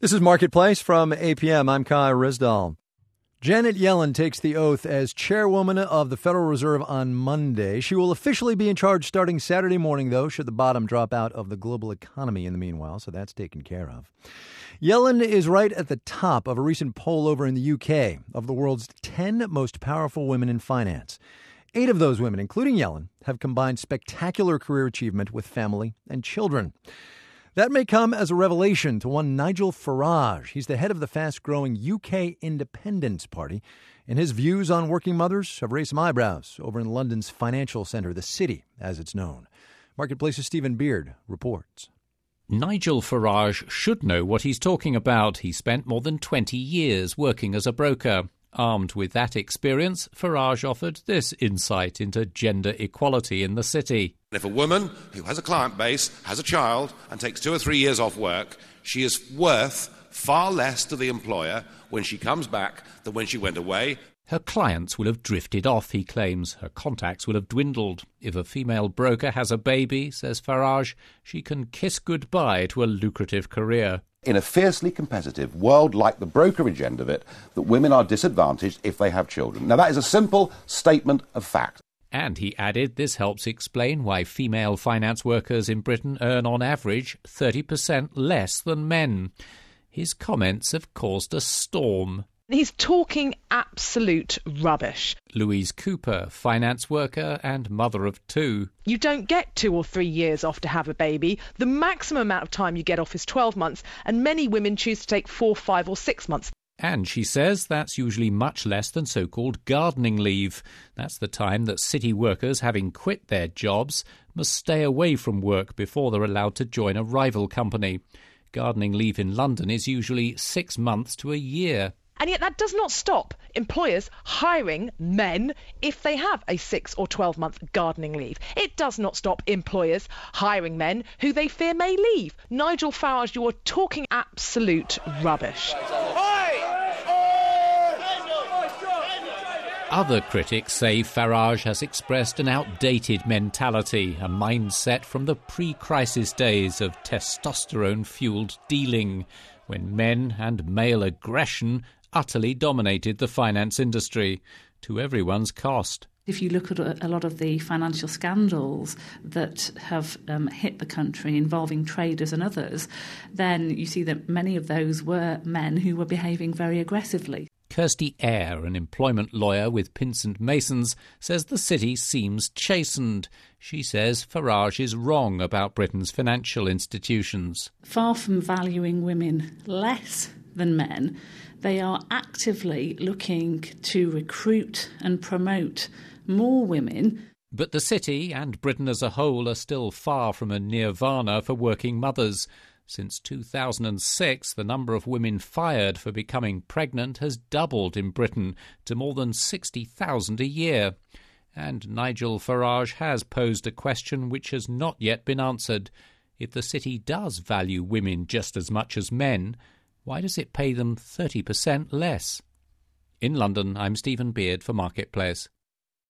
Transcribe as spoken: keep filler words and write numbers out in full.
This is Marketplace from A P M. I'm Kai Risdall. Janet Yellen takes the oath as chairwoman of the Federal Reserve on Monday. She will officially be in charge starting Saturday morning, though, should the bottom drop out of the global economy in the meanwhile, so that's taken care of. Yellen is right at the top of a recent poll over in the U K of the world's ten most powerful women in finance. Eight of those women, including Yellen, have combined spectacular career achievement with family and children. That may come as a revelation to one Nigel Farage. He's the head of the fast-growing U K Independence Party, and his views on working mothers have raised some eyebrows over in London's financial centre, the City, as it's known. Marketplace's Stephen Beard reports. Nigel Farage should know what he's talking about. He spent more than twenty years working as a broker. Armed with that experience, Farage offered this insight into gender equality in the City. If a woman who has a client base, has a child, and takes two or three years off work, she is worth far less to the employer when she comes back than when she went away. Her clients will have drifted off, he claims. Her contacts will have dwindled. If a female broker has a baby, says Farage, she can kiss goodbye to a lucrative career. In a fiercely competitive world like the brokerage end of it, that women are disadvantaged if they have children. Now, that is a simple statement of fact. And he added this helps explain why female finance workers in Britain earn on average thirty percent less than men. His comments have caused a storm. He's talking absolute rubbish. Louise Cooper, finance worker and mother of two. You don't get two or three years off to have a baby. The maximum amount of time you get off is twelve months, and many women choose to take four, five or six months. And she says that's usually much less than so-called gardening leave. That's the time that city workers, having quit their jobs, must stay away from work before they're allowed to join a rival company. Gardening leave in London is usually six months to a year. And yet that does not stop employers hiring men if they have a six or twelve month gardening leave. It does not stop employers hiring men who they fear may leave. Nigel Farage, you are talking absolute rubbish. Other critics say Farage has expressed an outdated mentality, a mindset from the pre-crisis days of testosterone-fueled dealing, when men and male aggression utterly dominated the finance industry, to everyone's cost. If you look at a lot of the financial scandals that have um, hit the country involving traders and others, then you see that many of those were men who were behaving very aggressively. Kirsty Eyre, an employment lawyer with Pinsent Masons, says the city seems chastened. She says Farage is wrong about Britain's financial institutions. Far from valuing women less than men, they are actively looking to recruit and promote more women. But the city and Britain as a whole are still far from a nirvana for working mothers. Since two thousand six, the number of women fired for becoming pregnant has doubled in Britain to more than sixty thousand a year. And Nigel Farage has posed a question which has not yet been answered. If the city does value women just as much as men, why does it pay them thirty percent less? In London, I'm Stephen Beard for Marketplace.